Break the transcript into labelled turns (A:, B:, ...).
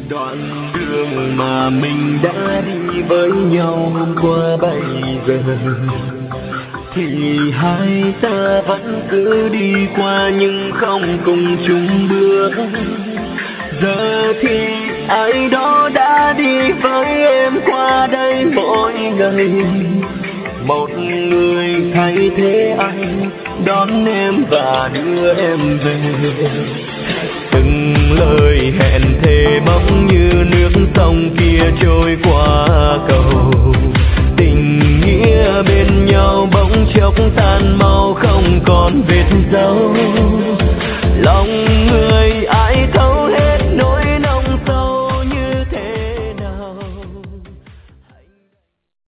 A: Đoạn đường mà mình đã đi với nhau hôm qua bây giờ, thì hai ta vẫn cứ đi qua nhưng không cùng chung bước. Giờ thì ai đó đã đi với em qua đây mỗi ngày, một người thay thế anh đón em và đưa em về. Từng lời hẹn thề bỗng như nước sông kia trôi qua cầu, tình nghĩa bên nhau bỗng chốc tan mau không còn vết dấu. Lòng người ai thấu